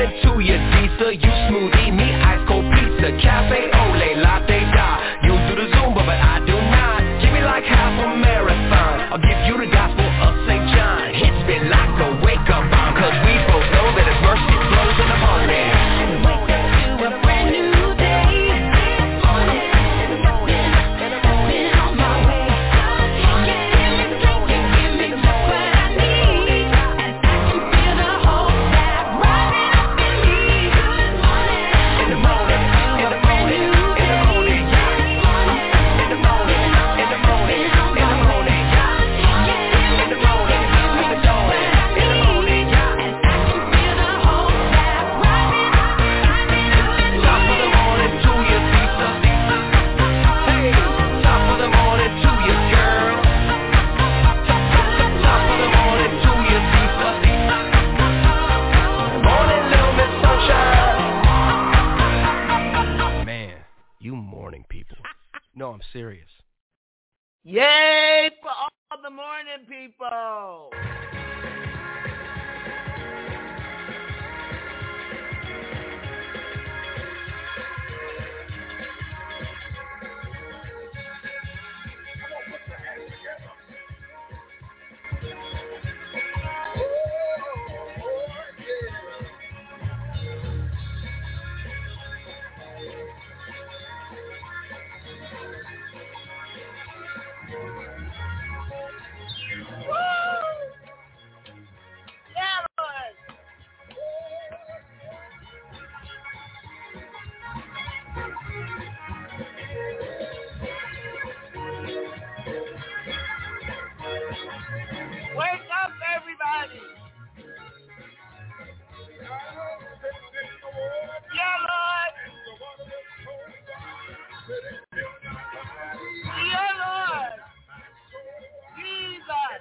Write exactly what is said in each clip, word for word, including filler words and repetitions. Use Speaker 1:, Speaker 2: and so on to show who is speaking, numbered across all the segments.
Speaker 1: morning to you, Lisa. You smoothie, me ice cold pizza, cafe ole, latte da. You do the Zumba, but I do not. Give me like half a marathon. I'll give you the gospel of Saint John. Hits me like a wake up bomb, cause we both know that his mercy flows in the morning. Wake up to a brand new day. No, I'm serious.
Speaker 2: Yay for all the morning people. Wake up, everybody. Yeah, Lord. Yeah, Lord. Jesus.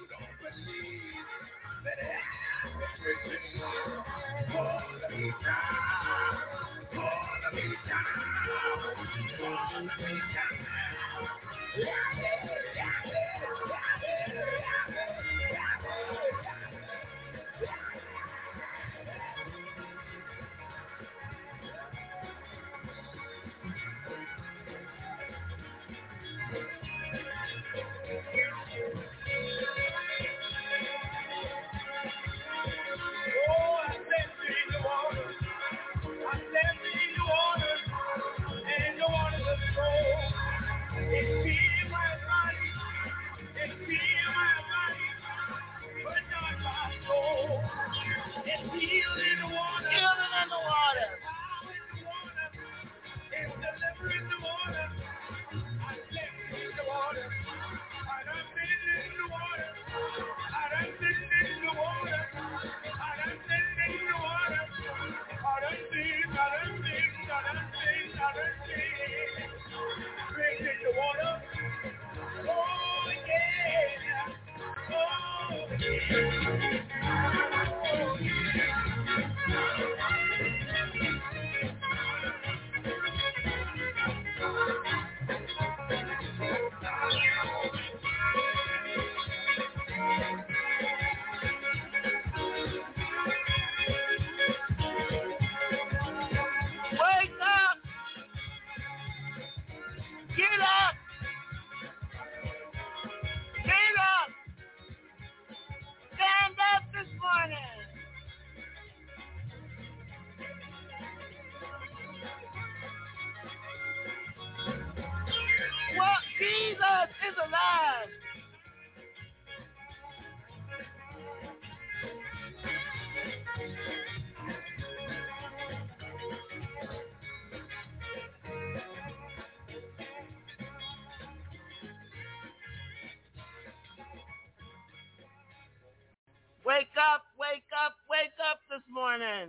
Speaker 2: Wake up, wake up, wake up this morning.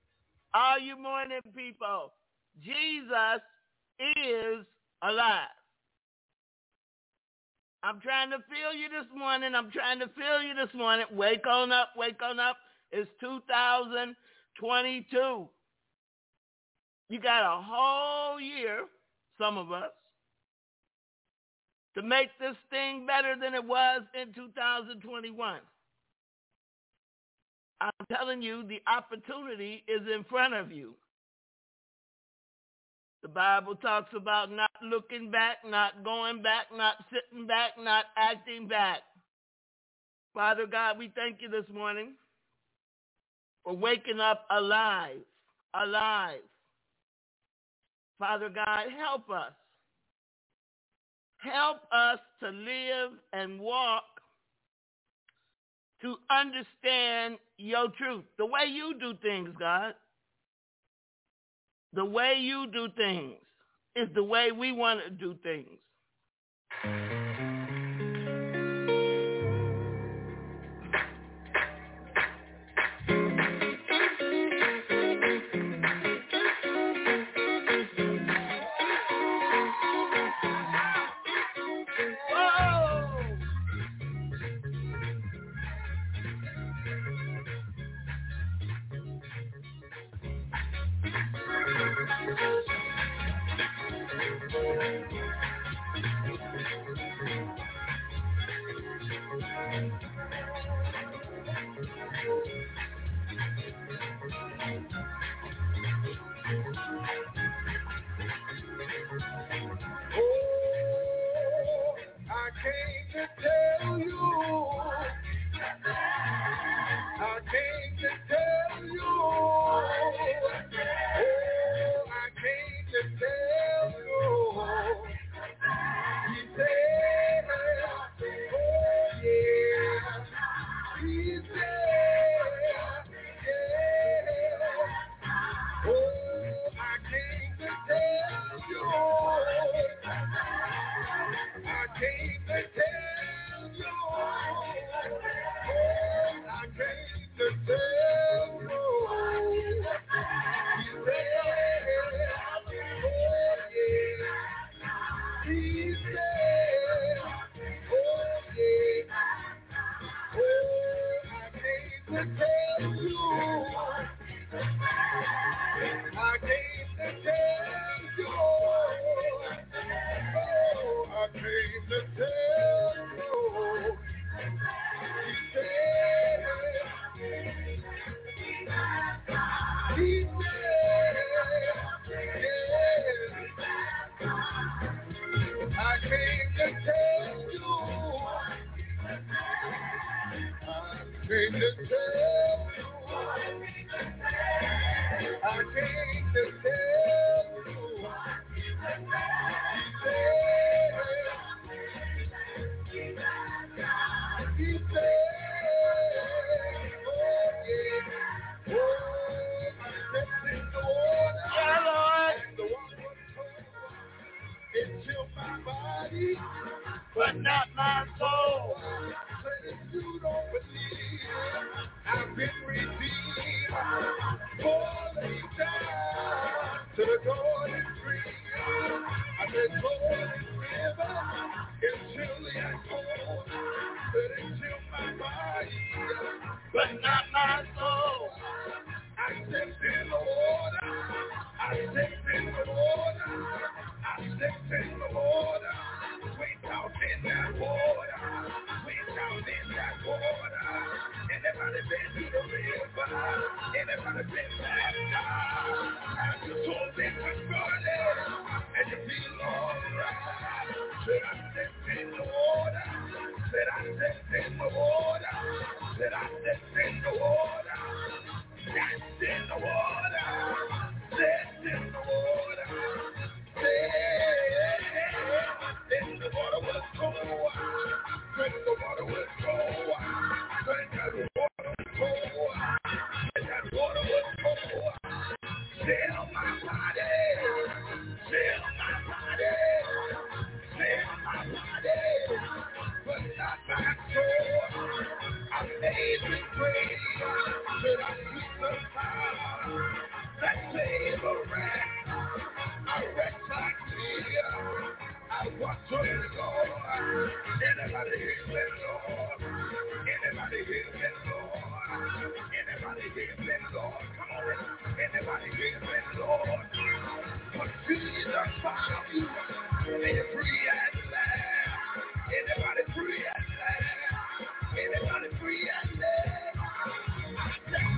Speaker 2: All you morning people, Jesus is alive. I'm trying to feel you this morning. I'm trying to feel you this morning. Wake on up, wake on up. It's two thousand twenty-two. You got a whole year, some of us, to make this thing better than it was in two thousand twenty-one. I'm telling you, the opportunity is in front of you. The Bible talks about not looking back, not going back, not sitting back, not acting back. Father God, we thank you this morning for waking up alive, alive. Father God, help us. Help us to live and walk to understand your truth, the way you do things, God. The way you do things is the way we want to do things.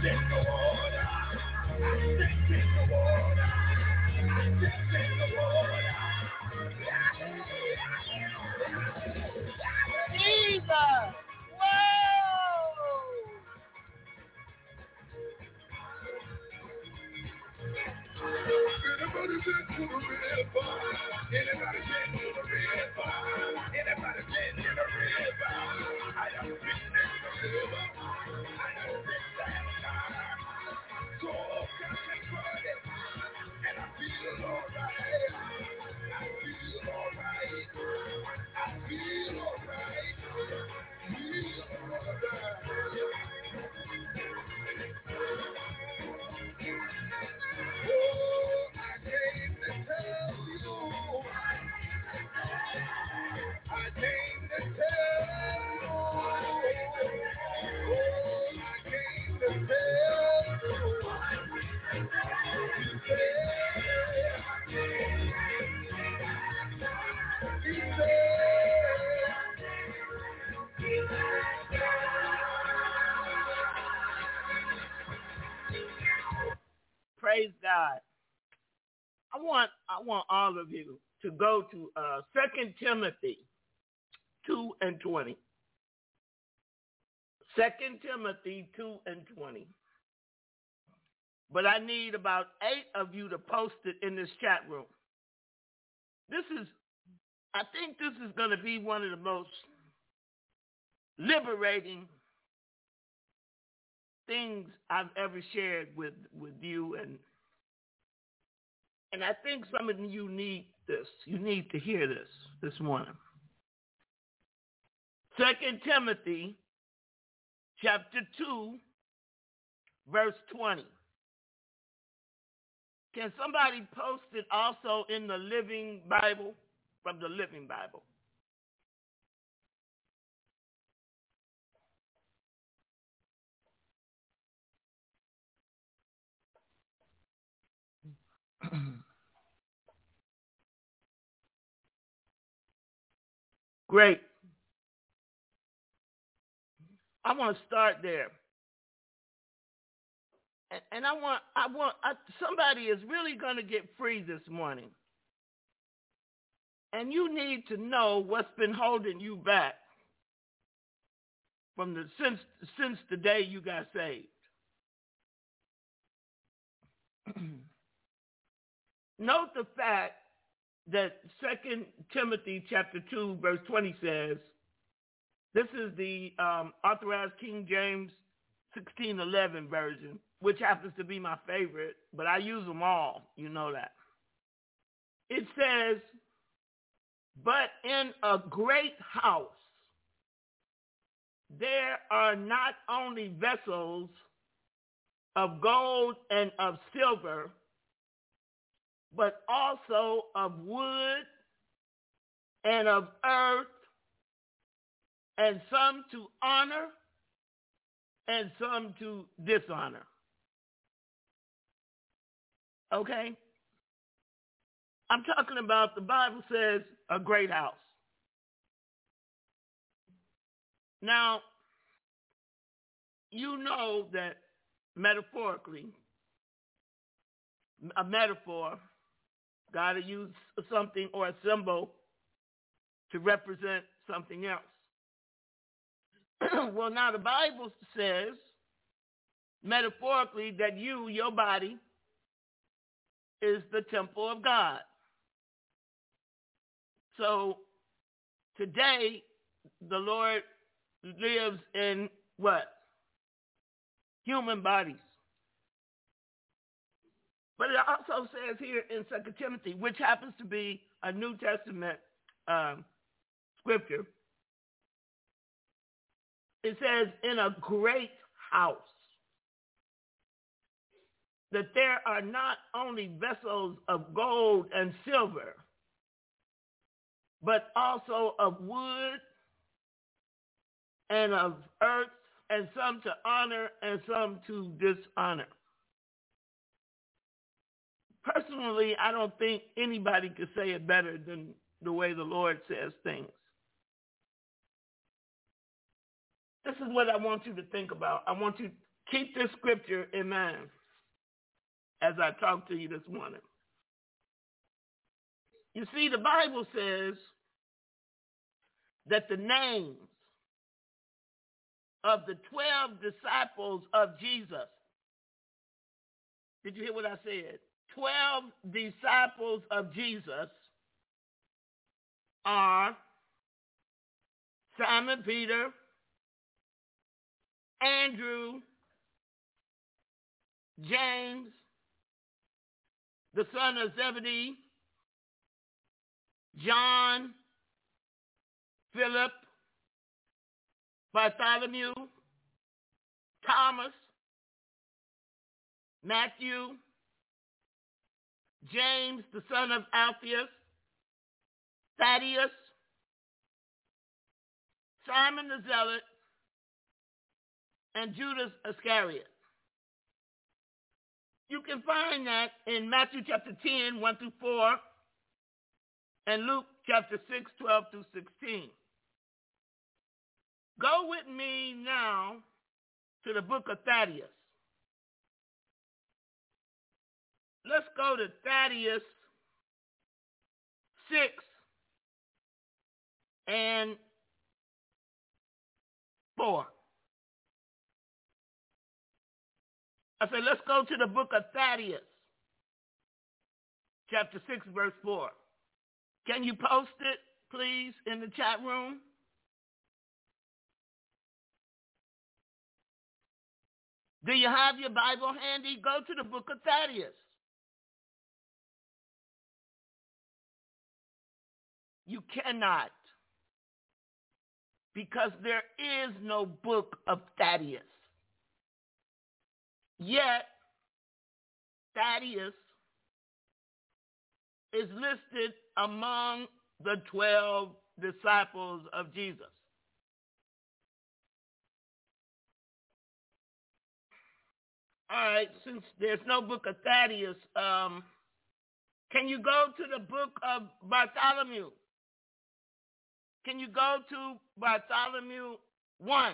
Speaker 1: in the water. I stepped in the water. I stepped in the water.
Speaker 2: Jesus! Whoa!
Speaker 1: Anybody been to the river? Anybody been to the river? Anybody been to the river? I done been in the river. I done been that time. So catch and burn it. And I feel alright. I feel alright. I feel alright. Feel alright. Oh, I came to tell you. I came to tell you. Oh, I came to tell you. He said, he said,
Speaker 2: Praise God. I want I want all of you to go to uh, Second Timothy two and twenty. Second Timothy two and twenty. But I need about eight of you to post it in this chat room. This is, I think this is going to be one of the most liberating things I've ever shared with, with you. And and I think some of you need this. You need to hear this this morning. Second Timothy chapter two, verse twenty. Can somebody post it also in the Living Bible, from the Living Bible? Great. I want to start there. And, and I want, I want, I, somebody is really going to get free this morning. And you need to know what's been holding you back from the since since the day you got saved. Note the fact that Second Timothy chapter two, verse twenty says, this is the um, authorized King James sixteen eleven version, which happens to be my favorite, but I use them all. You know that. It says, but in a great house, there are not only vessels of gold and of silver, but also of wood and of earth, and some to honor and some to dishonor. Okay? I'm talking about, the Bible says, a great house. Now, you know that metaphorically, a metaphor, God will use something or a symbol to represent something else. Well, now the Bible says, metaphorically, that you, your body, is the temple of God. So today, the Lord lives in what? Human bodies. But it also says here in Second Timothy, which happens to be a New Testament um, scripture, it says, in a great house, that there are not only vessels of gold and silver, but also of wood and of earth, and some to honor and some to dishonor. Personally, I don't think anybody could say it better than the way the Lord says things. This is what I want you to think about. I want you Keep this scripture in mind as I talk to you this morning. You see, the Bible says that the names of the twelve disciples of Jesus, did you hear what I said? twelve disciples of Jesus are Simon Peter, Andrew, James, the son of Zebedee, John, Philip, Bartholomew, Thomas, Matthew, James, the son of Alphaeus, Thaddeus, Simon the Zealot, and Judas Iscariot. You can find that in Matthew chapter ten, one through four, and Luke chapter six, twelve through sixteen. Go with me now to the book of Thaddeus. Let's go to Thaddeus six and four. I said, let's go to the book of Thaddeus, chapter six, verse four. Can you post it, please, in the chat room? Do you have your Bible handy? Go to the book of Thaddeus. You cannot, because there is no book of Thaddeus. Yet, Thaddeus is listed among the twelve disciples of Jesus. All right, since there's no book of Thaddeus, um, can you go to the book of Bartholomew? Can you go to Bartholomew one?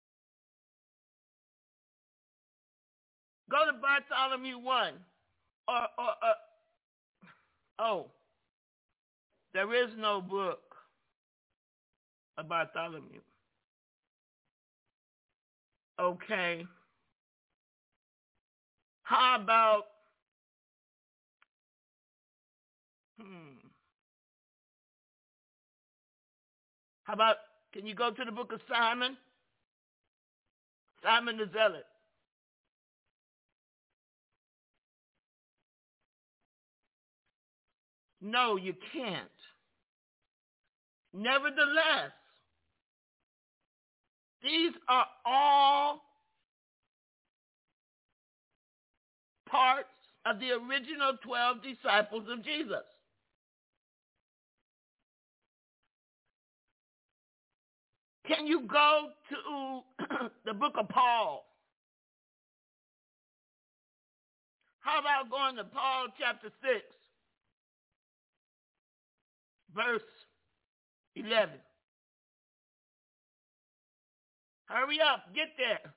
Speaker 2: Go to Bartholomew one. Or, or, or, oh, there is no book of Bartholomew. Okay. How about, hmm. How about, can you go to the book of Simon? Simon the Zealot. No, you can't. Nevertheless, these are all parts of the original twelve disciples of Jesus. Can you go to the book of Paul? How about going to Paul chapter six, verse eleven? Hurry up, get there.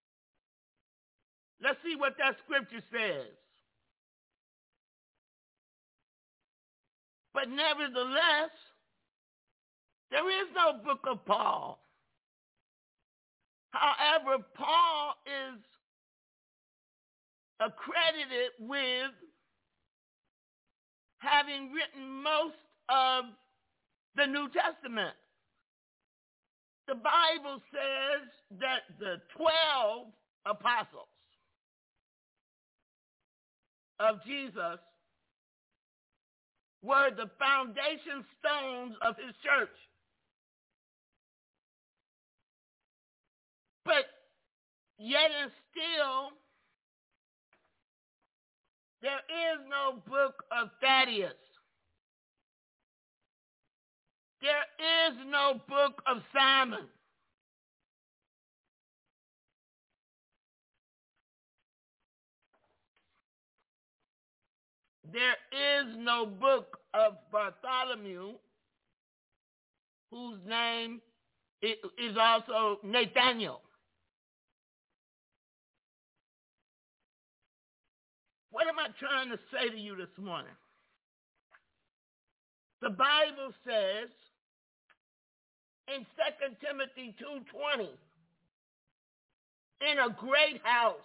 Speaker 2: Let's see what that scripture says. But nevertheless, there is no book of Paul. However, Paul is accredited with having written most of the New Testament. The Bible says that the twelve apostles of Jesus were the foundation stones of his church. But yet and still, there is no book of Thaddeus. There is no book of Simon. There is no book of Bartholomew, whose name is also Nathaniel. am I trying to say to you this morning? The Bible says in Second Timothy two twenty, in a great house,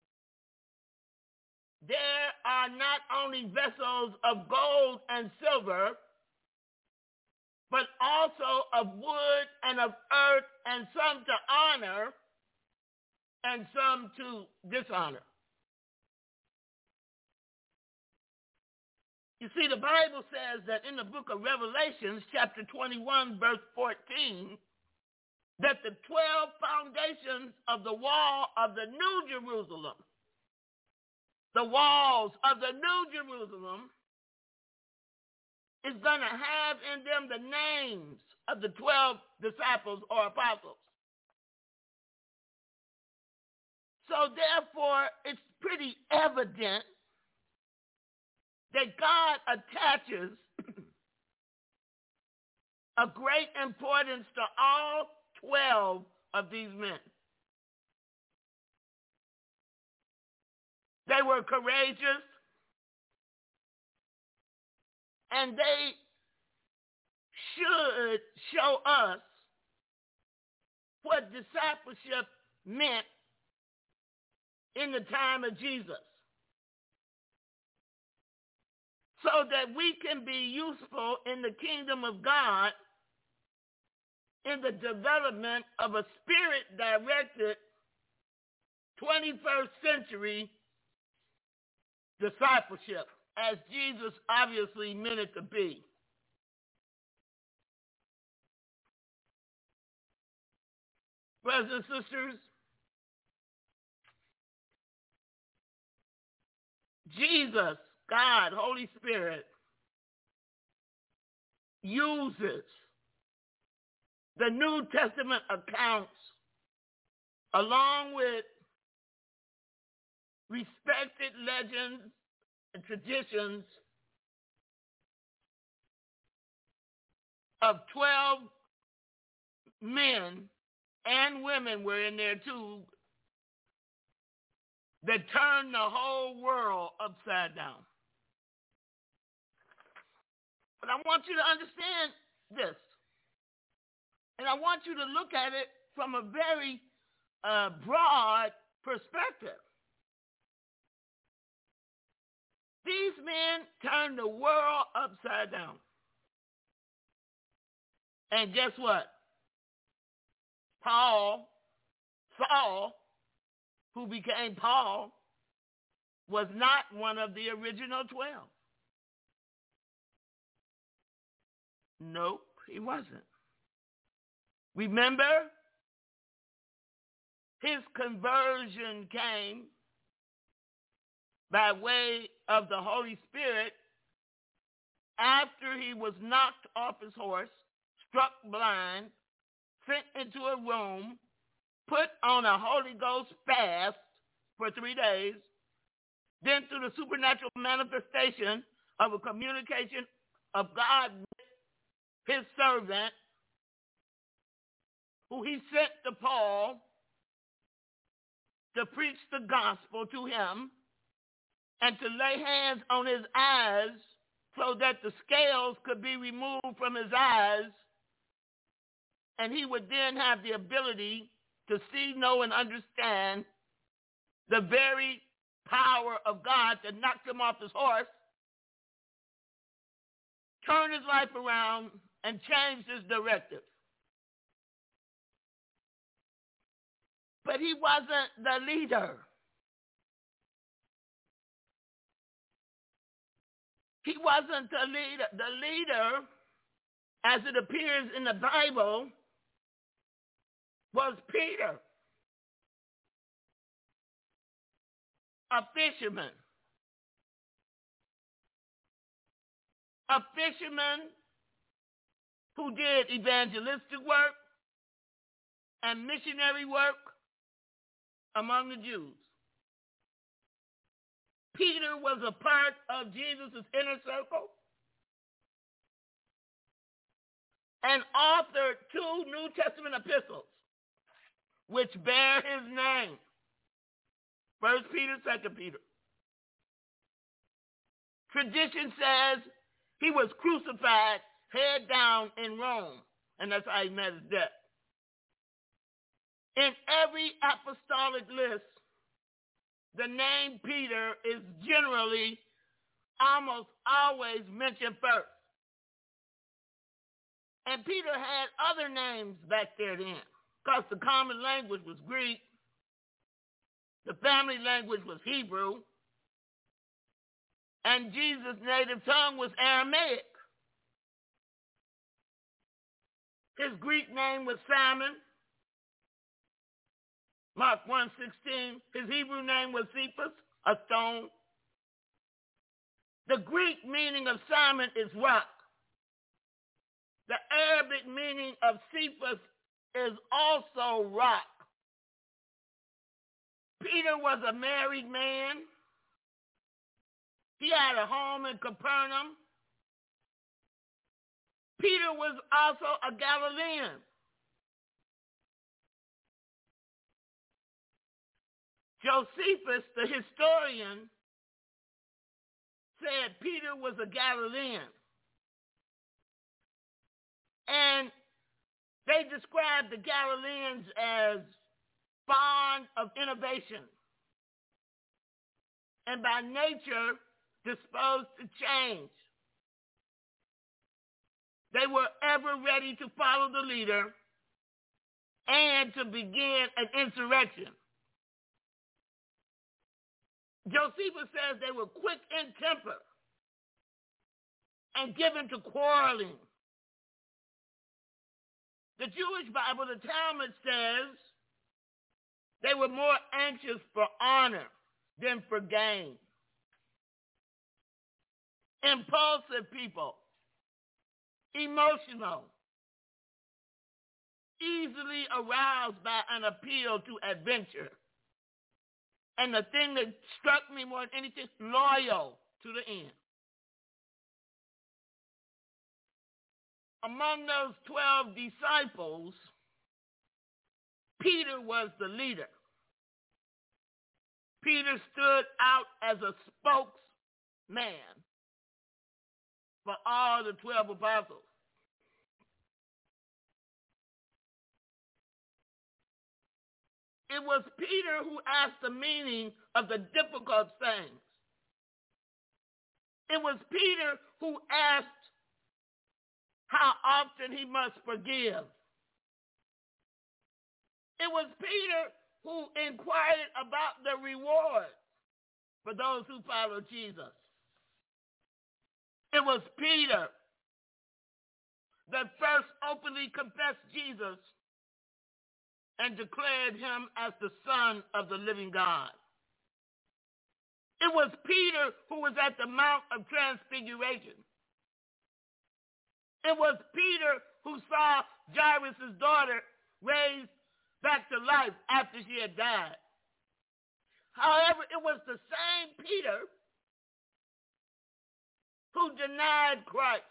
Speaker 2: there are not only vessels of gold and silver, but also of wood and of earth, and some to honor and some to dishonor. You see, the Bible says that in the book of Revelations, chapter twenty-one, verse fourteen, that the twelve foundations of the wall of the New Jerusalem, the walls of the New Jerusalem, is going to have in them the names of the twelve disciples or apostles. So therefore, it's pretty evident that God attaches a great importance to all twelve of these men. They were courageous, and they should show us what discipleship meant in the time of Jesus, so that we can be useful in the kingdom of God in the development of a spirit-directed twenty-first century discipleship, as Jesus obviously meant it to be. Brothers and sisters, Jesus, God, Holy Spirit, uses the New Testament accounts along with respected legends and traditions of twelve men, and women were in there too, that turned the whole world upside down. But I want you to understand this. And I want you to look at it from a very uh, broad perspective. These men turned the world upside down. And guess what? Paul, Saul, who became Paul, was not one of the original twelve. Nope, he wasn't. Remember, his conversion came by way of the Holy Spirit after he was knocked off his horse, struck blind, sent into a room, put on a Holy Ghost fast for three days, then through the supernatural manifestation of a communication of God with his servant, who he sent to Paul to preach the gospel to him and to lay hands on his eyes so that the scales could be removed from his eyes, and he would then have the ability to see, know, and understand the very power of God that knocked him off his horse, turned his life around, and changed his directive. But he wasn't the leader. He wasn't the leader. The leader, as it appears in the Bible, was Peter, a fisherman. A fisherman who did evangelistic work and missionary work among the Jews. Peter was a part of Jesus' inner circle and authored two New Testament epistles which bear his name. First Peter, Second Peter. Tradition says he was crucified head down in Rome, and that's how he met his death. In every apostolic list, the name Peter is generally almost always mentioned first. And Peter had other names back there then, because the common language was Greek, the family language was Hebrew, and Jesus' native tongue was Aramaic. His Greek name was Simon, Mark one sixteen. His Hebrew name was Cephas, a stone. The Greek meaning of Simon is rock. The Arabic meaning of Cephas is also rock. Peter was a married man. He had a home in Capernaum. Peter was also a Galilean. Josephus, the historian, said Peter was a Galilean. And they described the Galileans as fond of innovation and by nature disposed to change. They were ever ready to follow the leader and to begin an insurrection. Josephus says they were quick in temper and given to quarreling. The Jewish Bible, the Talmud, says they were more anxious for honor than for gain. Impulsive people, emotional, easily aroused by an appeal to adventure. And the thing that struck me more than anything, loyal to the end. Among those twelve disciples, Peter was the leader. Peter stood out as a spokesman for all the twelve apostles. It was Peter who asked the meaning of the difficult things. It was Peter who asked how often he must forgive. It was Peter who inquired about the reward for those who follow Jesus. It was Peter that first openly confessed Jesus and declared him as the Son of the living God. It was Peter who was at the Mount of Transfiguration. It was Peter who saw Jairus' daughter raised back to life after she had died. However, it was the same Peter who denied Christ.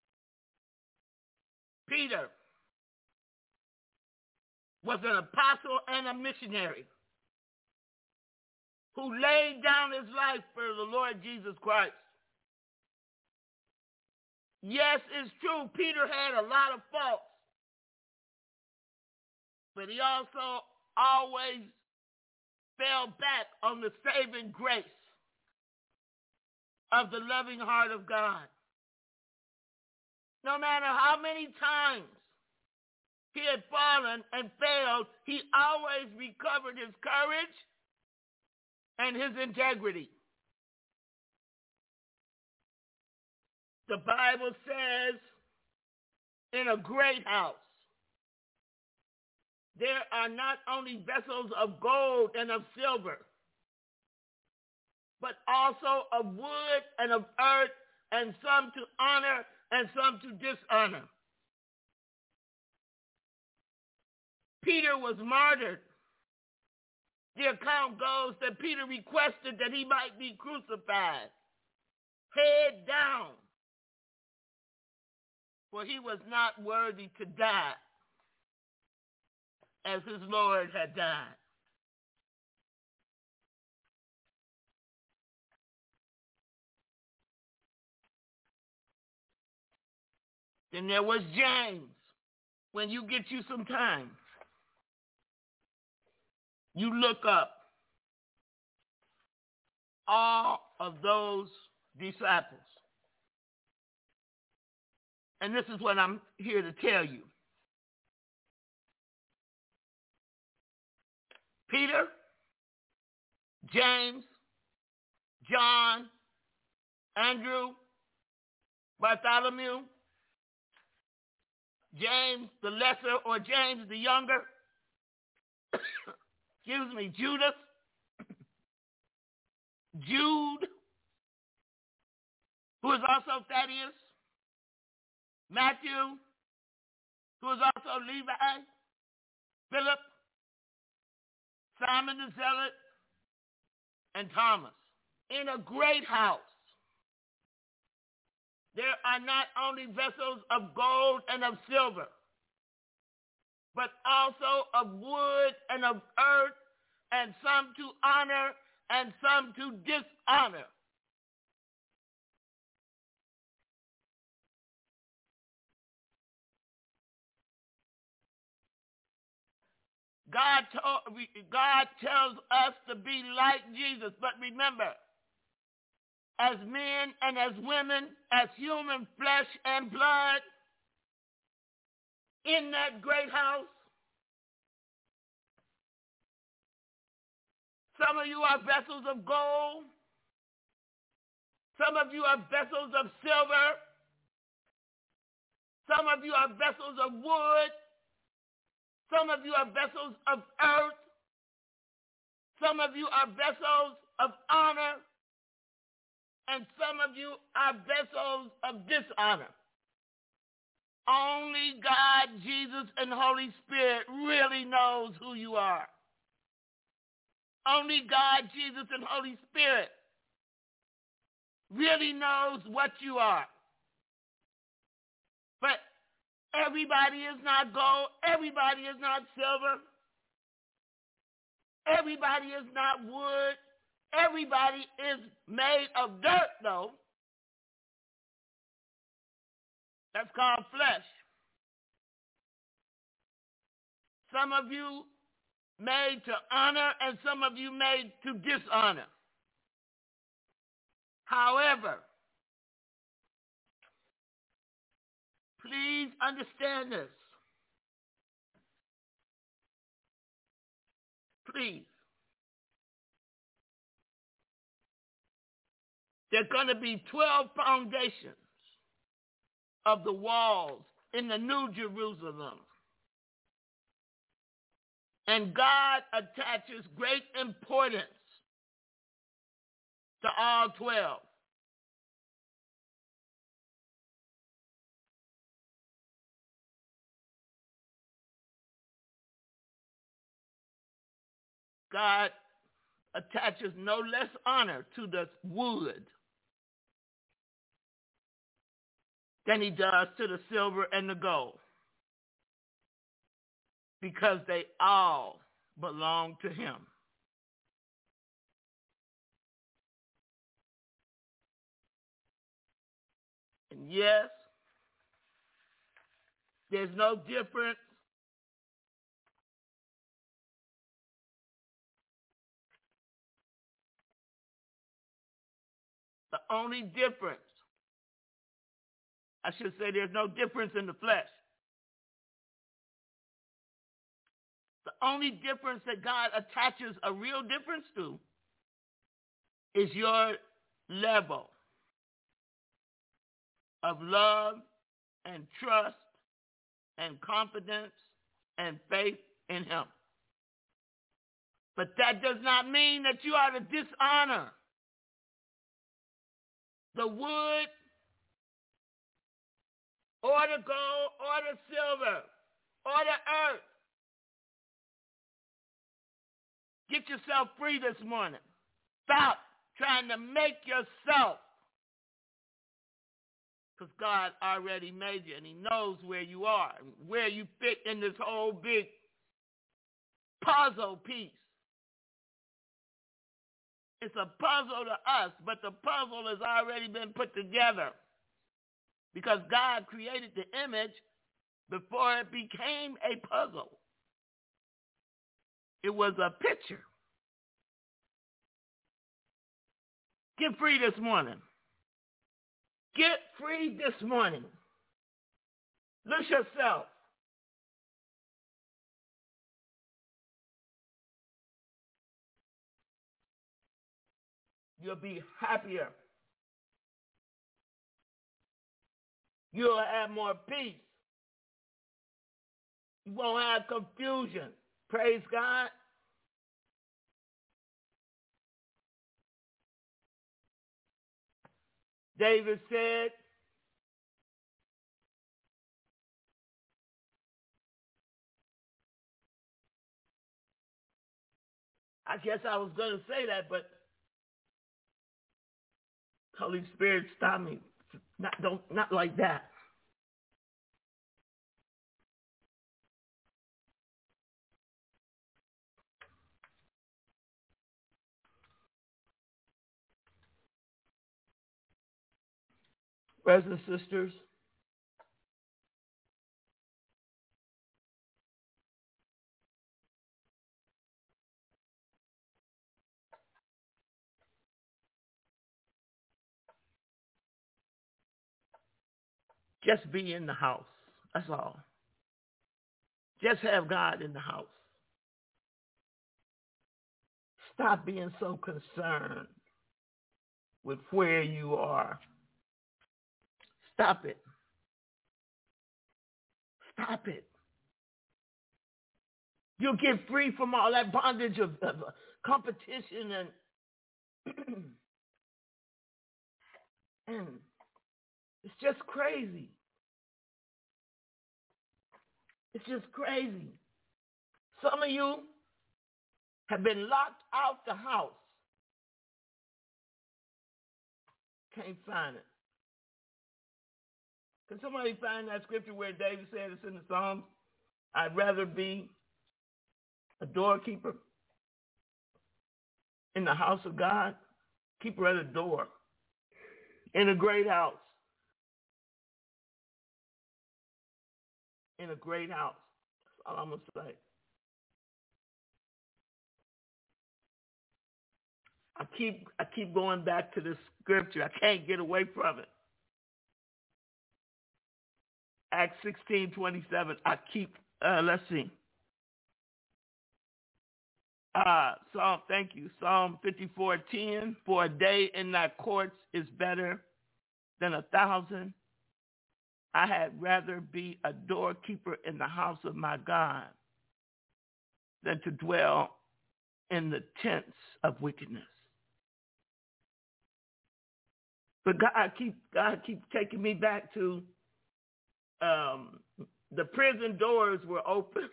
Speaker 2: Peter was an apostle and a missionary who laid down his life for the Lord Jesus Christ. Yes, it's true, Peter had a lot of faults, but he also always fell back on the saving grace of the loving heart of God. No matter how many times he had fallen and failed, he always recovered his courage and his integrity. The Bible says, in a great house, there are not only vessels of gold and of silver, but also of wood and of earth, and some to honor and some to dishonor. Peter was martyred. The account goes that Peter requested that he might be crucified, head down, for he was not worthy to die as his Lord had died. Then there was James. When you get you some time, you look up all of those disciples. And this is what I'm here to tell you. Peter, James, John, Andrew, Bartholomew, James the lesser or James the younger, excuse me, Judas, Jude, who is also Thaddeus, Matthew, who is also Levi, Philip, Simon the Zealot, and Thomas. In a great house, there are not only vessels of gold and of silver, but also of wood and of earth, and some to honor and some to dishonor. God, told, God tells us to be like Jesus, but remember, as men and as women, as human flesh and blood, in that great house, some of you are vessels of gold, some of you are vessels of silver, some of you are vessels of wood, some of you are vessels of earth, some of you are vessels of honor, and some of you are vessels of dishonor. Only God, Jesus, and Holy Spirit really knows who you are. Only God, Jesus, and Holy Spirit really knows what you are. But everybody is not gold. Everybody is not silver. Everybody is not wood. Everybody is made of dirt, though. That's called flesh. Some of you made to honor and some of you made to dishonor. However, please understand this. Please. There are going to be twelve foundations of the walls in the New Jerusalem. And God attaches great importance to all twelve. God attaches no less honor to the wood than he does to the silver and the gold, because they all belong to him. And yes, there's no difference the only difference, I should say there's no difference in the flesh. The only difference that God attaches a real difference to is your level of love and trust and confidence and faith in him. But that does not mean that you are to dishonor the wood or the gold or the silver or the earth. Get yourself free this morning. Stop trying to make yourself, because God already made you and he knows where you are, where you fit in this whole big puzzle piece. It's a puzzle to us, but the puzzle has already been put together. because God created the image before it became a puzzle. It was a picture. Get free this morning. Get free this morning. Look yourself. You'll be happier. You'll have more peace. You won't have confusion. Praise God. David said, I guess I was going to say that, but Holy Spirit stopped me. Not, don't, not like that. Brothers and sisters, just be in the house. That's all. Just have God in the house. Stop being so concerned with where you are. Stop it. Stop it. You'll get free from all that bondage of, of competition and, and it's just crazy. It's just crazy. Some of you have been locked out the house. Can't find it. Can somebody find that scripture where David said it's in the Psalms? I'd rather be a doorkeeper in the house of God, keeper at a door, in a great house. In a great house. That's all I'm going to say. I keep I keep going back to this scripture. I can't get away from it. Acts sixteen twenty-seven. I keep, uh, let's see. Uh, Psalm, thank you. Psalm fifty-four ten. For a day in thy courts is better than a thousand. I had rather be a doorkeeper in the house of my God than to dwell in the tents of wickedness. But God keep God keep taking me back to um, the prison doors were open.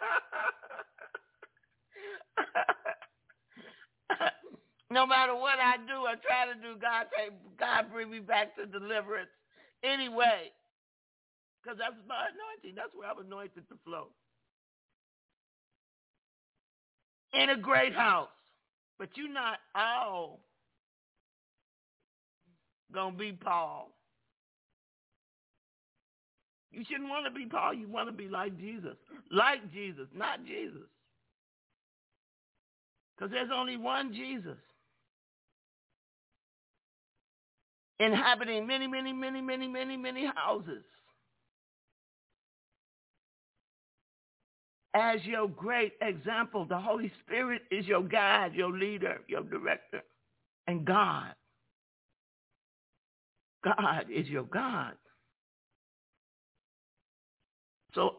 Speaker 2: No matter what I do, I try to do, God say, God bring me back to deliverance anyway. Because that's my anointing. That's where I'm anointed to flow. In a great house. But you're not all going to be Paul. You shouldn't want to be Paul. You want to be like Jesus. Like Jesus, not Jesus. Because there's only one Jesus. Inhabiting many, many, many, many, many, many houses. As your great example, the Holy Spirit is your guide, your leader, your director. And God, God is your God. So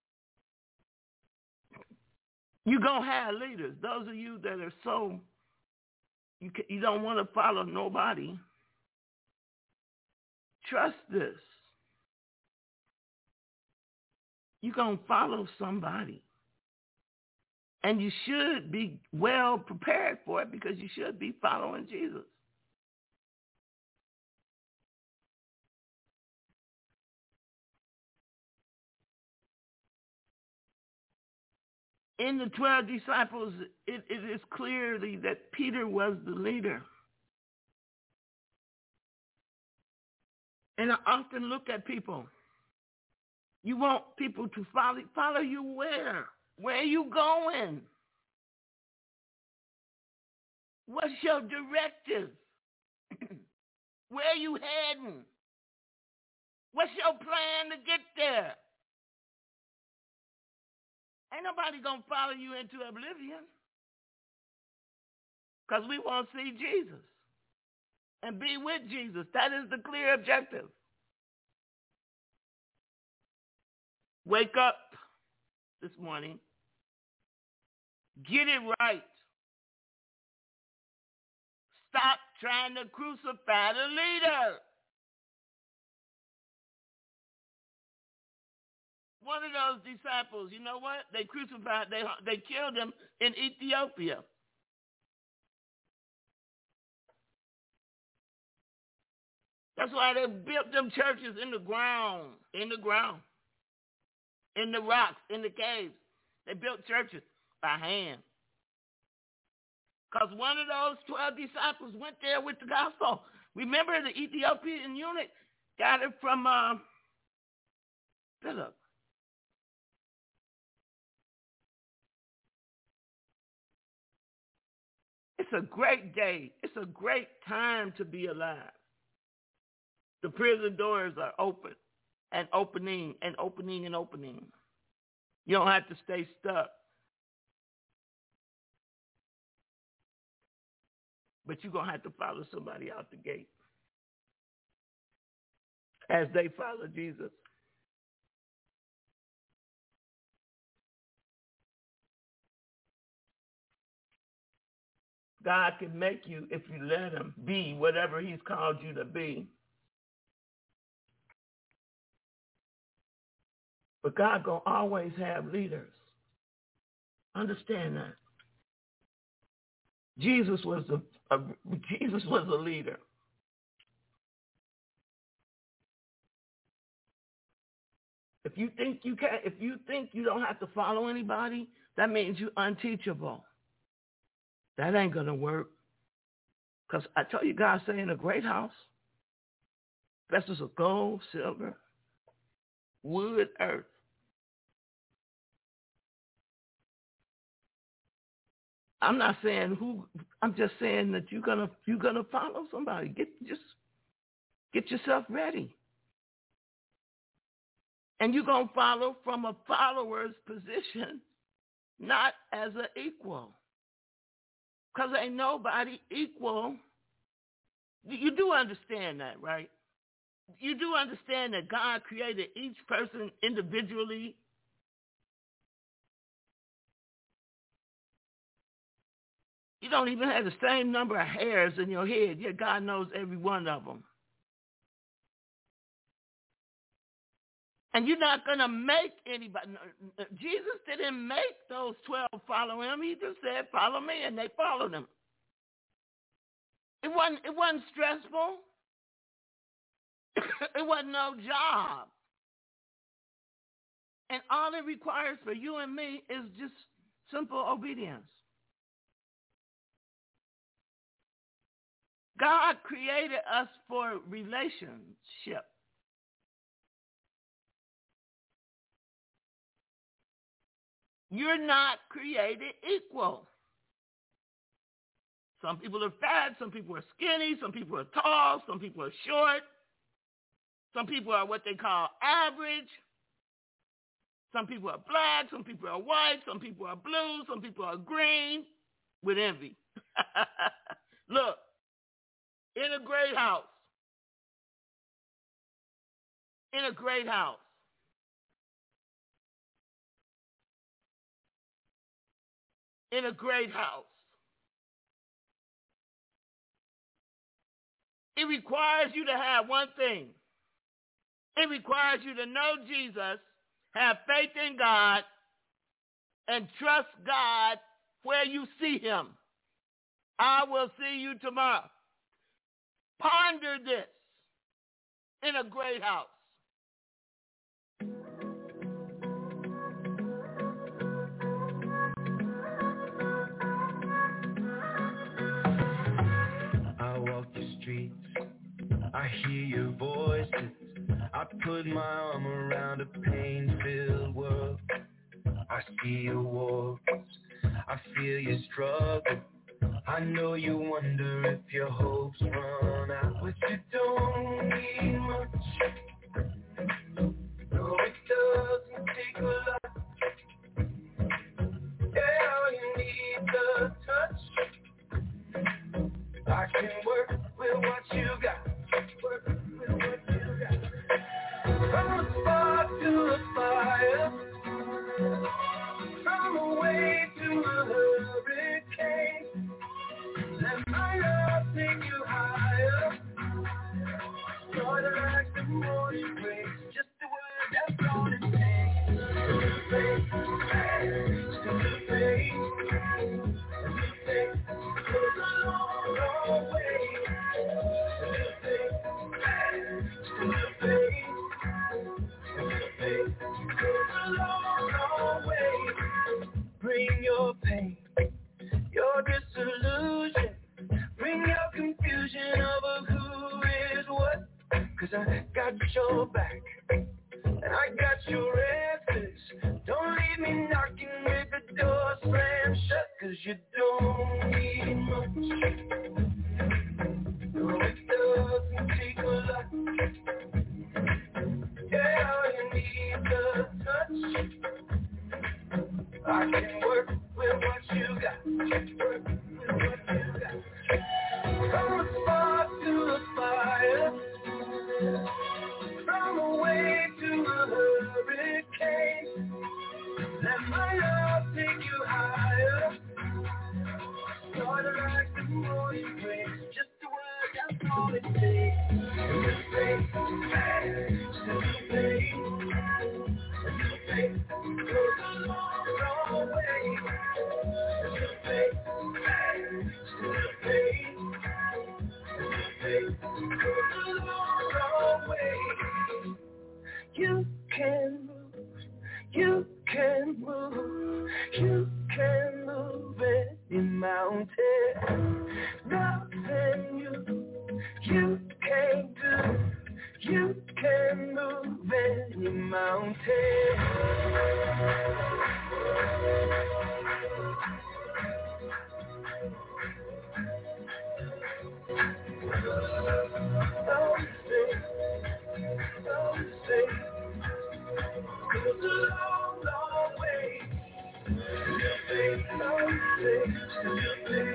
Speaker 2: you're going to have leaders. Those of you that are so, you, can, you don't want to follow nobody. Trust this. You're going to follow somebody. And you should be well prepared for it because you should be following Jesus. In the twelve disciples, it, it is clearly that Peter was the leader. And I often look at people. You want people to follow, follow you where? Where are you going? What's your directive? Where are you heading? What's your plan to get there? Ain't nobody going to follow you into oblivion because we want to see Jesus and be with Jesus. That is the clear objective. Wake up this morning. Get it right. Stop trying to crucify the leader. One of those disciples, you know what? They crucified, they, they killed him in Ethiopia. That's why they built them churches in the ground, in the ground, in the rocks, in the caves. They built churches by hand. Because one of those twelve disciples went there with the gospel. Remember, the Ethiopian eunuch got it from uh, Philip. It's a great day. It's a great time to be alive. The prison doors are open and opening and opening and opening. You don't have to stay stuck. But you're going to have to follow somebody out the gate as they follow Jesus. God can make you, if you let him, be whatever he's called you to be. But God going to always have leaders. Understand that. Jesus was a, a Jesus was a leader. If you think you can, if you think you don't have to follow anybody, that means you're unteachable. That ain't gonna work. Because I tell you, God say in a great house, vessels of gold, silver, wood, earth. I'm not saying who. I'm just saying that you're gonna you're gonna follow somebody. Get just get yourself ready, and you're gonna follow from a follower's position, not as an equal. Because ain't nobody equal. You do understand that, right? You do understand that God created each person individually. You don't even have the same number of hairs in your head, yet God knows every one of them. And you're not going to make anybody. Jesus didn't make those twelve follow him. He just said, follow me, and they followed him. It wasn't, it wasn't stressful. It wasn't no job. And all it requires for you and me is just simple obedience. God created us for relationship. You're not created equal. Some people are fat, some people are skinny, some people are tall, some people are short. Some people are what they call average. Some people are black, some people are white, some people are blue, some people are green with envy. Look, in a great house, in a great house, in a great house, it requires you to have one thing. It requires you to know Jesus, have faith in God, and trust God where you see him. I will see you tomorrow. Ponder this in a great house.
Speaker 1: I walk the streets, I hear your voices. put my arm around a pain-filled world. I see your wars, I feel your struggle. I know you wonder if your hopes run out, but you don't need much. No, it doesn't take a lot. Yeah, all you need is a touch. I can work with what you got. Work with what you got. From a spark to a fire, from a wave to a hurricane. Let my love take you higher. Start like the morning rain. Just the word that's all it takes. Faith, faith, faith. Faith goes a long, long way. Faith, faith, faith. Faith goes a long, long way. Bring your pain, your disillusion. Bring your confusion over who is what. Cause I got your back, and I got your answers. Don't leave me knocking with the door slammed shut. Cause you don't need much. No, it doesn't take a lot. Yeah, all you need is a touch. I can work with what you got. Work with what you got. From a spark to a fire, from a wave to a hurricane. Let my love take you higher. Start like the morning rain. Just the word, that's all it takes. Faith, faith, faith. Faith goes a long, long way. Faith, faith, faith. Faith goes a long, long way. You can move, you can move, you can move any mountain. Nothing you, you can't do. You can move any mountain. Don't say, don't say, it's a long, long way. Don't say, don't say, don't say,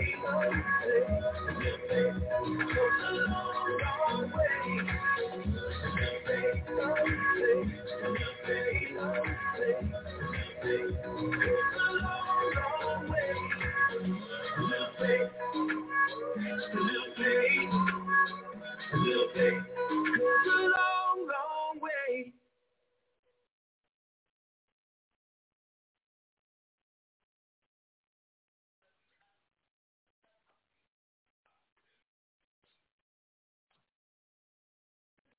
Speaker 1: it's a long, long way. Don't say, don't say, don't say, it's a long, long way.